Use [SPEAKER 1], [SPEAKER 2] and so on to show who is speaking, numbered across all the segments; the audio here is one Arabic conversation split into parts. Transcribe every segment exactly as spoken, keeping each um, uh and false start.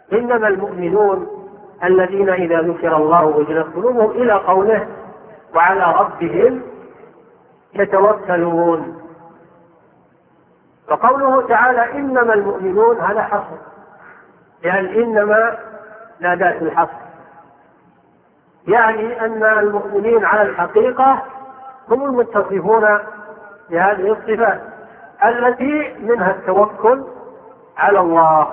[SPEAKER 1] إنما المؤمنون الذين إذا ذكر الله وجلت قلوبهم إلى قوله وعلى ربهم يتوكلون. فقوله تعالى إنما المؤمنون هذا حصر، يعني إنما ناداة الحصر، يعني أن المؤمنين على الحقيقة هم المتصفون بهذه الصفات التي منها التوكل على الله.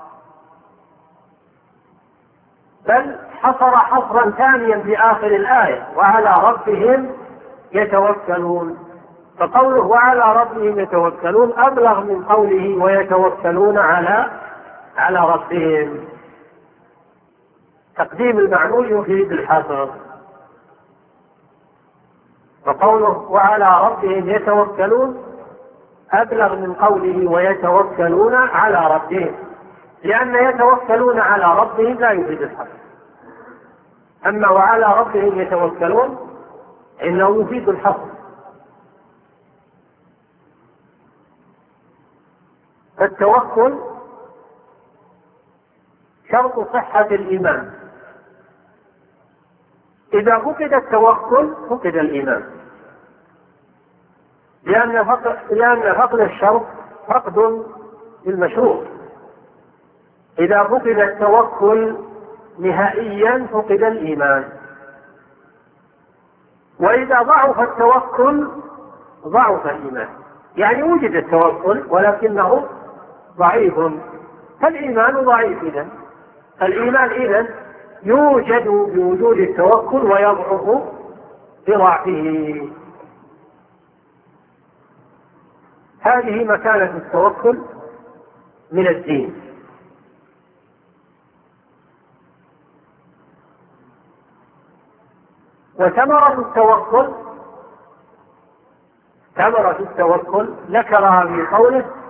[SPEAKER 1] بل حصر حصرا ثانيا في آخر الآية وعلى ربهم يتوكلون، فقوله وعلى ربهم يتوكلون أبلغ من قوله ويتوكلون على على ربهم. تقديم المعمول يفيد الحصر، فقوله وعلى ربهم يتوكلون أبلغ من قوله ويتوكلون على ربهم، لأن يتوكلون على ربهم لا يفيد الحصر، أما وعلى ربهم يتوكلون إنه يفيد الحصر. فالتوكل شرط صحة الإيمان، إذا فقد التوكل فقد الإيمان، لأن فقد, لأن فقد الشرط فقد للمشروط. إذا فقد التوكل نهائيا فقد الإيمان، وإذا ضعف التوكل ضعف الإيمان، يعني وجد التوكل ولكنه ضعيف، فالإيمان ضعيف. إذن الإيمان إذن يوجد بوجود التوكل ويضعف بضعفه. هذه مكانة التوكل من الدين. وثمرة التوكل ثمرة التوكل ذكرها في قوله